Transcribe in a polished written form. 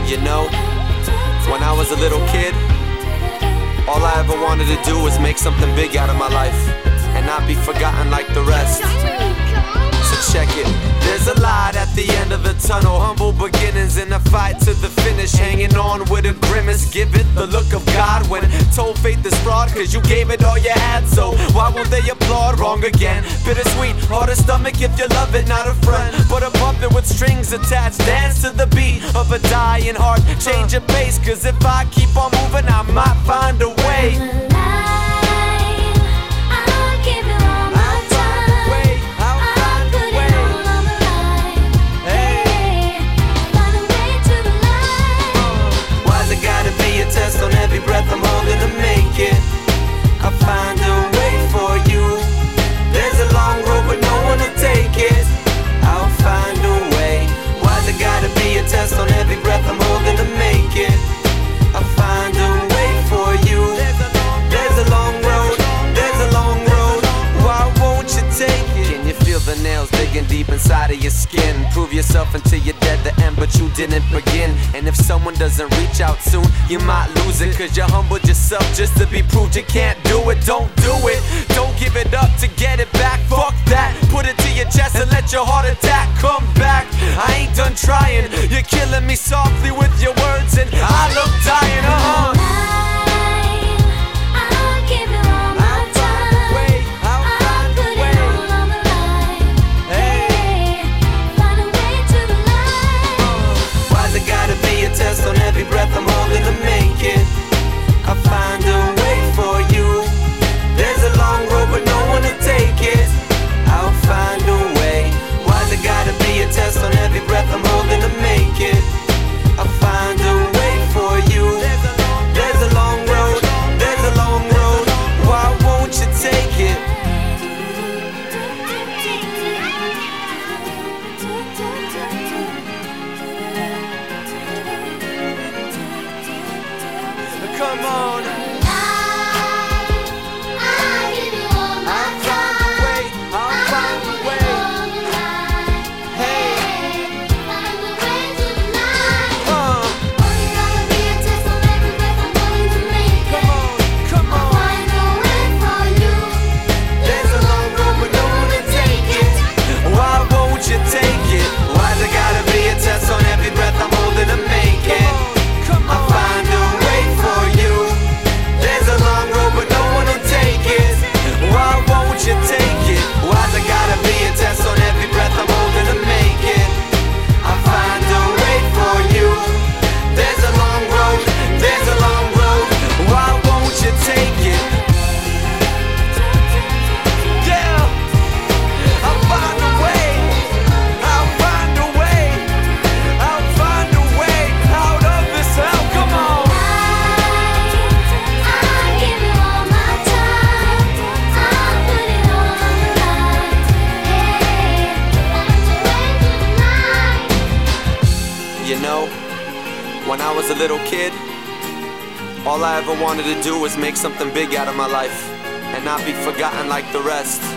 You know, when I was a little kid, all I ever wanted to do was make something big out of my life and not be forgotten like the rest. So check it. There's a light at the end of the tunnel, humble beginnings in a fight to the finish, hanging on with a grimace. Give it the look of God when told faith is fraud, cause you gave it all you had. So why won't they applaud? Wrong again. Bittersweet, hard to stomach if you love it, not a friend, but a puppet with strings attached. Dance to the beat of a dying heart, change your pace, cause if I keep on moving I might find a way. On every breath I'm holding to make it, I'll find a way for you. There's a long road but no one will take it. I'll find a way. Why's it gotta be a test on every breath I'm holding to make it? I'll find a way for you. There's a long road, there's a long road. Why won't you take it? Can you feel the nails digging deep inside of your skin? Prove yourself until you're dead the end, but you didn't begin. And if someone doesn't reach out soon, you might lose it, cause you humbled yourself just to be proved you can't do it. Don't do it, don't give it up to get it back. Fuck that, put it to your chest and let your heart attack come back. I ain't done trying, you're killing me softly with your words and I look dying, test on every breath I'm holding to make it. I'll find a way for you. There's a long road but no one will take it. I'll find a way. Why's it gotta be a test on every breath I'm holding to make it? I'll find a way for you. There's a long road, there's a long road. Why won't you take it? Come on. You know, when I was a little kid, all I ever wanted to do was make something big out of my life and not be forgotten like the rest.